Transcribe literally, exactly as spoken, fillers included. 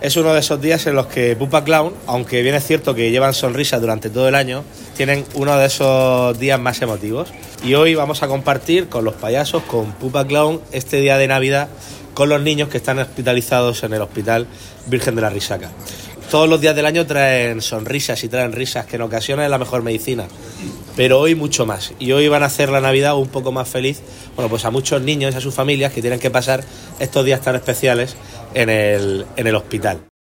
Es uno de esos días en los que Pupa Clown, aunque bien es cierto que llevan sonrisas durante todo el año, tienen uno de esos días más emotivos. Y hoy vamos a compartir con los payasos, con Pupa Clown, este día de Navidad con los niños que están hospitalizados en el Hospital Virgen de la Risaca. Todos los días del año traen sonrisas y traen risas, que en ocasiones es la mejor medicina, pero hoy mucho más. Y hoy van a hacer la Navidad un poco más feliz, bueno, pues a muchos niños y a sus familias que tienen que pasar estos días tan especiales en el, en el hospital.